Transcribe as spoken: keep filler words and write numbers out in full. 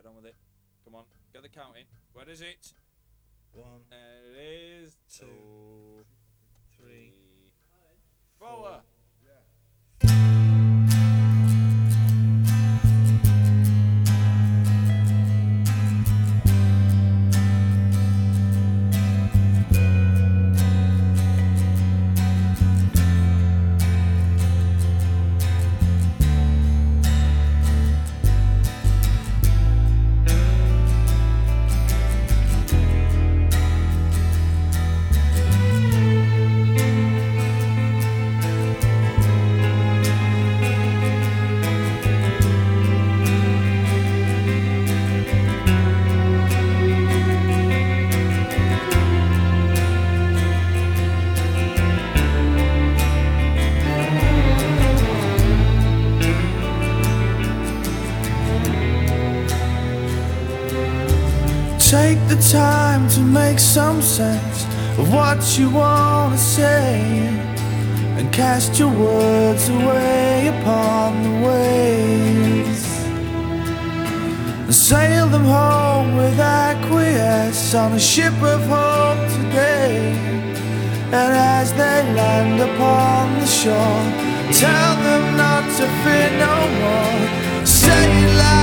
on with it. Come on, get the count in. Where is it? One, There it is. two, three, three, four. Take the time to make some sense of what you want to say, and cast your words away upon the waves, and sail them home with acquiesce on a ship of hope today. And as they land upon the shore, tell them not to fear no more. Say it loud.